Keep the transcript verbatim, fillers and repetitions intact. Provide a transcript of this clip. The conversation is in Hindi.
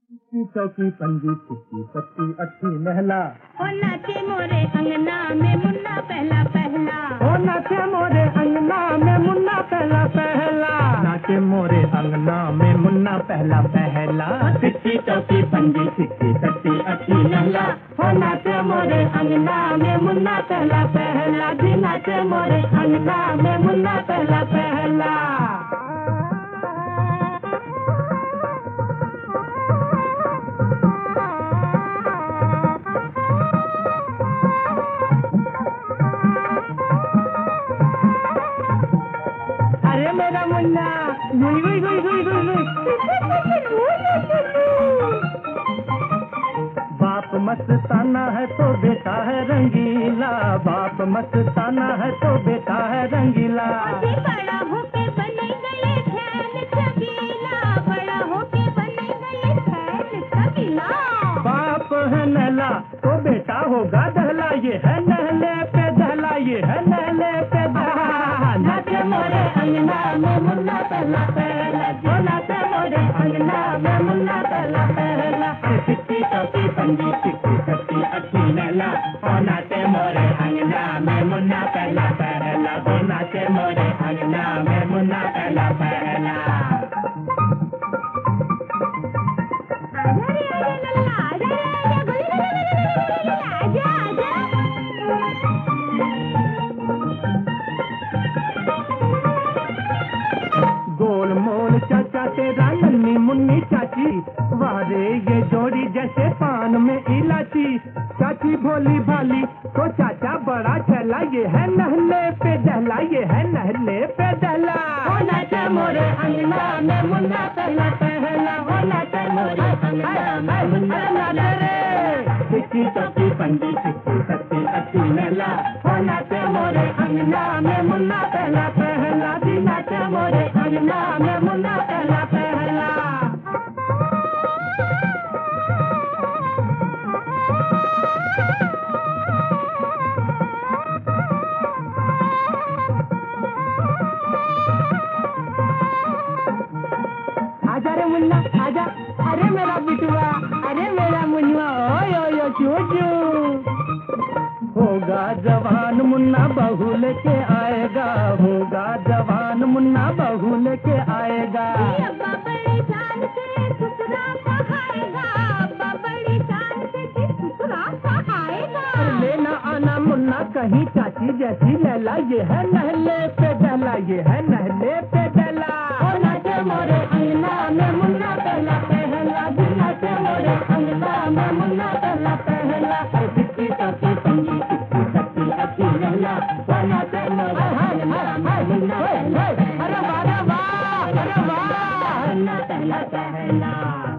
की चौकी पंजी चिट्टी पत्ती अच्छी महला। ओ नाचे मोरे अंगना में मुन्ना पहला पहला। ओ नाचे मोरे अंगना में मुन्ना पहला पहला। नाचे मोरे अंगना में मुन्ना पहला पहला। चिट्टी चौकी पंजी चिट्टी पत्ती अच्छी महला। ओ नाचे मोरे अंगना में मुन्ना पहला पहला। जी नाचे मोरे अंगना में मुन्ना पहला पहला। अरे मेरा मुन्ना गुई गुई गुई गुई गुई बाप मस्ताना है तो बेटा है रंगीला। बाप मस्ताना है तो बेटा है रंगीला। बड़ा होके बने गए खैल छबीला। बड़ा होके बने गए खैल छबीला। बाप है नहला तो बेटा होगा दहला। ये है नहले पे दहला। ये है नहले पे दहला। नाचे मोरे अंगना में मुन्ना पहला पहला। जो नाचे मोरे अंगना में मुन्ना पहला पहला। चिट्टी चौकी पंजी चिट्टी चट्टी अच्छी नहला। और नाचे मोरे अंगना में मुन्ना पहला पहला। जो नाचे मोरे अंगना में मुन्ना पहला पहला। गोल मोल चाचा तेरा नन्नी मुन्नी चाची। वारे ये जोड़ी जैसे पान में इलाची। चाची भोली भाली तो चाचा बड़ा छैला। ये है नहले पे दहला। ये है नहले पे दहला। ओ नाचे मोरे अंगना में मुन्ना पहला पहला। ओ नाचे मोरे अंगना में मुन्ना पहला पहला। चिट्टी चौकी पंजी चिट्टी सच्ची अच्छी नहला। ओ नाचे मोरे अंगना में मुन्ना पहला पहला। जी नाचे मोरे अंगना में मुन्ना पहला पहला। आजा रे मुन्ना आजा। अरे मेरा बिटुआ अरे मेरा मुन्ना ओ यो यो चू चू। होगा जवान मुन्ना बहू लेके आएगा। होगा जवान मुन्ना बहू लेके आएगा। अब्बा बड़ी शान से ससुरा सहाएगा। अब्बा बड़ी शान से ससुरा सहाएगा। लेना आना मुन्ना कहीं चाची जैसी लैला। ये है नहले पे दहला। ये है नहले पे दहला। ओ नाचे मोरे अंगना में मुन्ना पहला पहला। जी नाचे मोरे अंगना में मुन्ना पहला पहला। चिट्टी चौकी पंजी चिट्टी चट्टी अच्छी लैला। ओ नाचे मोरे अंगना में मुन्ना पहला पहला। अरे वाह अरे वाह अरे वाह पहला पहला।